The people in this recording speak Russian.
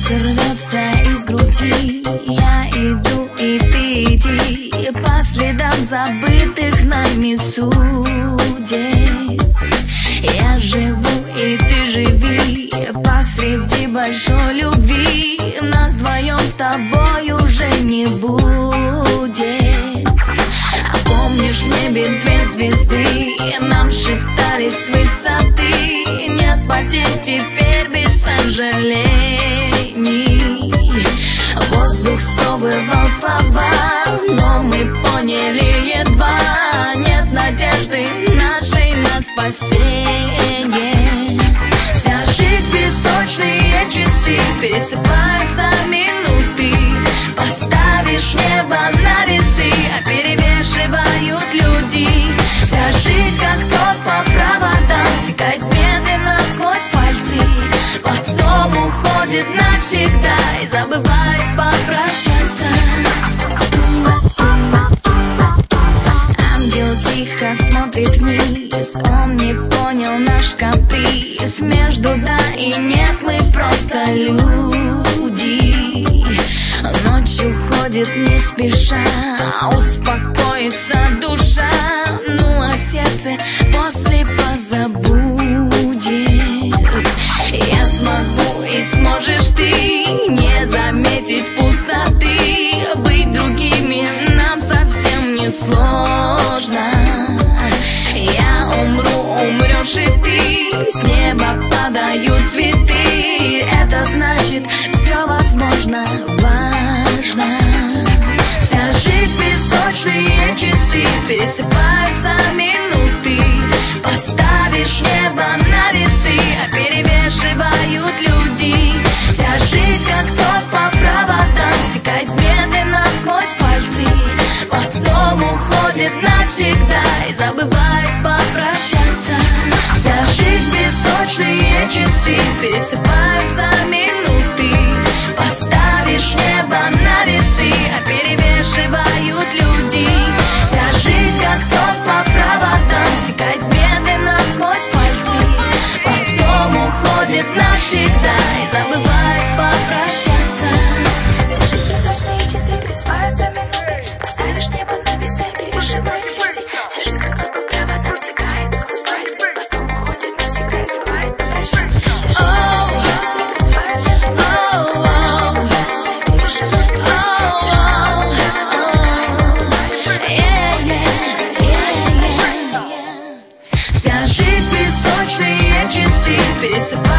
сердце рвется из груди. Я иду, и ты иди по следам забытых нами судеб. Я живу, и ты живи посреди большой любви. Нас вдвоем с тобой уже не будет. А помнишь, в небе две звезды нам шептали с высоты: нет потерь теперь без сожалений. Воздух сковывал слова, но мы поняли едва: нет надежды нашей на спасение. Вся жизнь песочные часы, пересыпаются минуты. Поставишь небо на весы, а перевешивают люди. Вся жизнь, как ток по проводам, стекает медленно сквозь пальцы, потом уходит навсегда и забывает попрощаться. Ангел тихо смотрит вниз, он не понял наш каприз. Между да и нет мы просто люди. Ночь уходит не спеша, успокоится душа, ну а сердце после позабудет. Я смогу и сможешь ты не заметить пустоты. Быть другими нам совсем не сложно. Я умру, умрешь и ты, с неба падают цветы. Это значит, все возможно, важно. Вся жизнь песочные часы, пересыпаются минуты. Поставишь небо на весы, а перевешивают люди. Вся жизнь, как ток по проводам, стекает медленно сквозь пальцы, потом уходит навсегда и забывает попрощаться. Вся жизнь песочные часы, пересыпаются минуты. Поставишь небо на весы, а перевешивают люди. Вся жизнь, как ток по проводам, стекает медленно сквозь пальцы, потом уходит навсегда и забывает попрощаться. Вся жизнь песочные часы, пересыпаются минуты. Поставишь небо на весы, перевешивают люди. Вся жизнь, как ток по проводам, стекает сквозь пальцы, потом уходит навсегда и забывает попрощаться. Вся жизнь песочные часы, пересыпаются минуты. Поставишь небо на весы, перевешивают люди. Вся жизнь песочные часы, пересыпаются